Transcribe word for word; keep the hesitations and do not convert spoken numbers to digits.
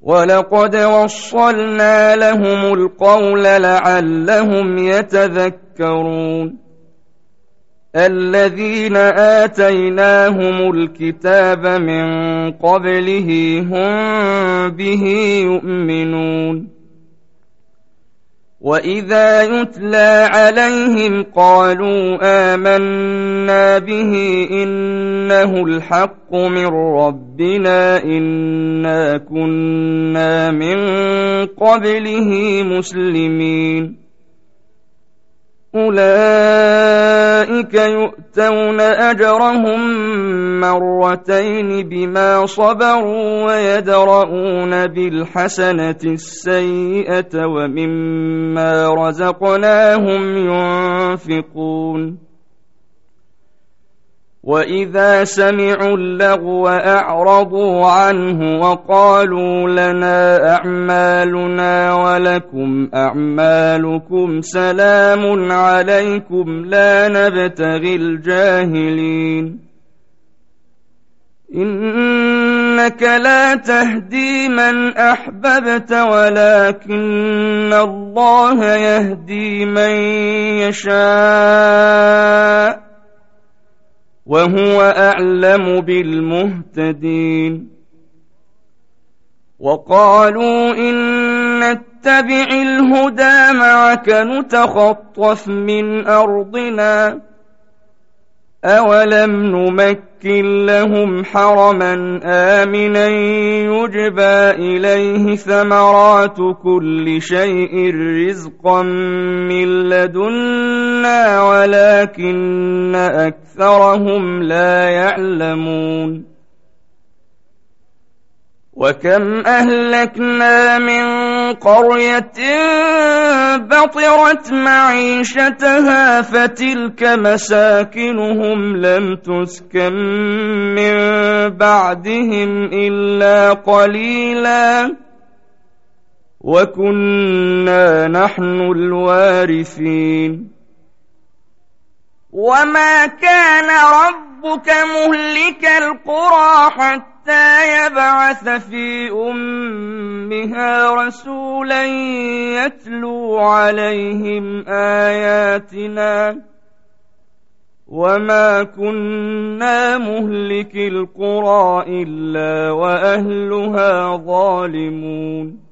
ولقد وصلنا لهم القول لعلهم يتذكرون الذين آتيناهم الكتاب من قبله هم به يؤمنون وإذا يتلى عليهم قالوا آمنا به إنه الحق من ربنا إنا كنا من قبله مسلمين أولئك يؤتون أجرهم مرتين بما صبروا ويدرؤون بالحسنة السيئة ومما رزقناهم ينفقون وإذا سمعوا اللغو أعرضوا عنه وقالوا لنا أعمالنا ولكم أعمالكم سلام عليكم لا نبتغي الجاهلين إنك لا تهدي من أحببت ولكن الله يهدي من يشاء وهو أعلم بالمهتدين وقالوا إن نتبع الهدى معك نتخطف من أرضنا أولم نمكن لهم حرما آمنا يجبى إليه ثمرات كل شيء رزقا من لدنا ولكن أكثرهم لا يعلمون وكم أهلكنا من قرية بطرت معيشتها فتلك مساكنهم لم تسكن من بعدهم إلا قليلا وكنا نحن الوارثين وما كان ربك مهلك القرى حتى يبعث في أمها رسولا يتلو عليهم آياتنا وما كنا مهلك القرى إلا وأهلها ظالمون